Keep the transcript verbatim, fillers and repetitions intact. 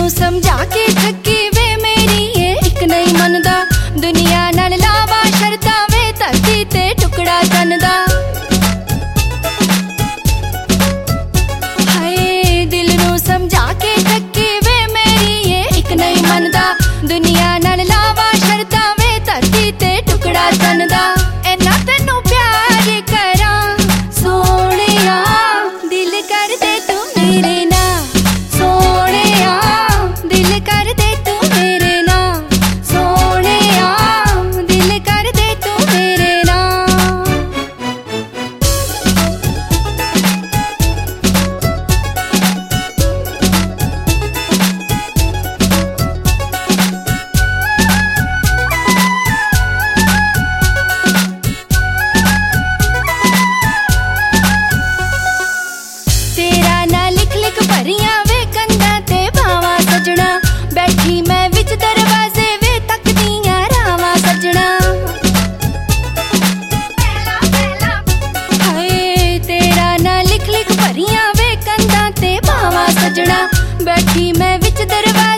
नू समझा के थकी वे मेरी ये एक नहीं मनदा। दुनिया नाल लावा शर्तां वे धरती ते टुकड़ा तन दा। हाय दिल नू समझा के थकी वे मेरी ये एक नहीं मनदा। दुनिया नाल लावा शर्तां वे धरती ते टुकड़ा तन दा। इन्ना तैनू प्यार करां सोहणिया दिल कर दे तू मेरे ना। सोहणिया दिल कर दे तू मेरे ना। सोहणिया दिल कर दे तू मेरे ना। तेरा ना लिख लिख भरियां वे कंधां ते भावां सजना। बैठी मैं विच दरवाजे वे तकदियां रावां सजना। हाय तेरा ना लिख लिख भरियां वे कंधां ते भावां सजना। बैठी मैं विच दरवाजे